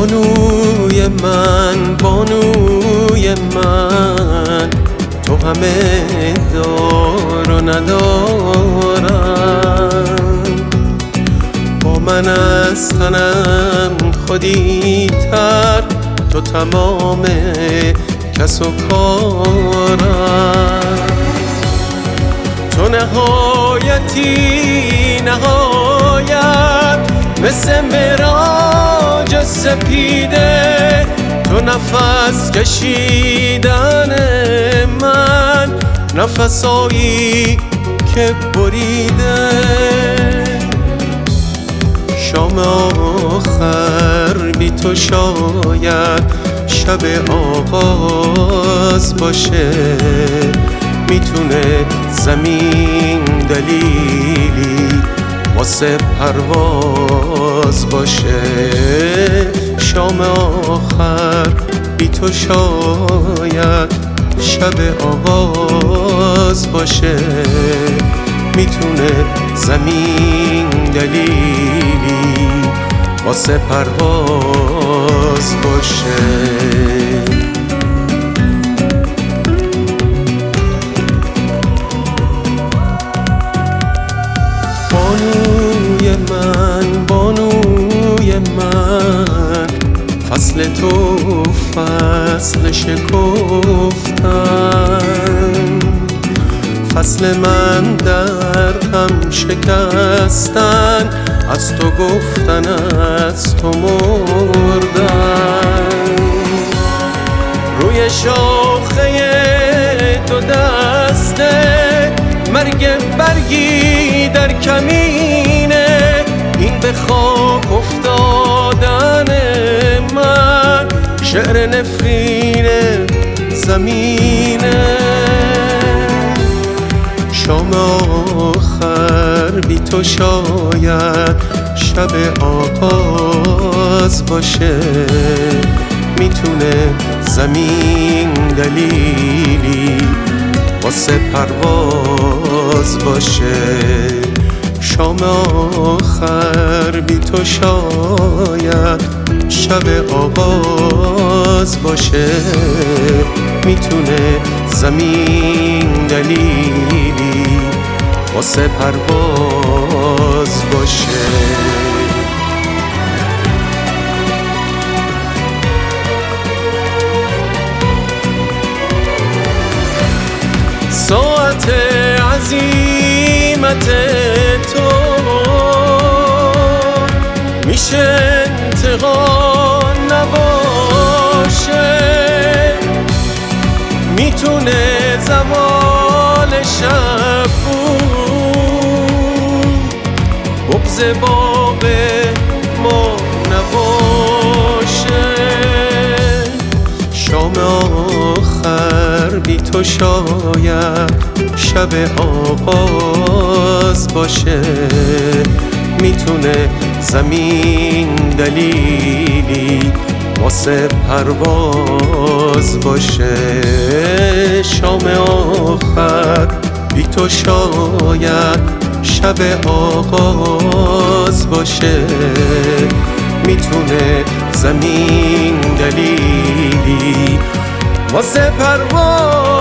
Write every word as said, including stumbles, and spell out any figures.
بانوی من بانوی من، تو همه دار و ندارم. با من از تنم خودی تر، تو تمام کس و کارم. تو نهایتی نهایت، مثل معراج سپیده. تو نفس کشیدن من، نفسایی که بریده. شام آخر بی تو شاید شب آغاز باشه. میتونه زمین دلیلی واسه پرواز باشه. شام آخر بی تو شاید شب آغاز باشه. میتونه زمین دلیلی واسه پرواز باشه. بانوی من بانوی من، فصل تو فصل شکفتن. فصل من در هم شکستن، از تو گفتن از تو مردن. روی شاخه تو دسته، مرگ برگی در کمینه. این به خاک افتادن من، شعر نفرین زمینه. شام آخر بی تو شاید شب آغاز باشه. میتونه زمین دلیلی واسه پرواز باشه. شام آخر بی تو شاید شب آغاز باشه. میتونه زمین دلیلی واسه پرواز باشه. ساعت عزیمت تو میشه انتقام نباشه. میتونه زوال شب بود، بغض باغ ما نباشه. شام آخر بی تو شاید شب آغاز باشه. میتونه زمین دلیلی واسه پرواز باشه. شام آخر بی تو شاید شب آغاز باشه. میتونه زمین دلیلی واسه پرواز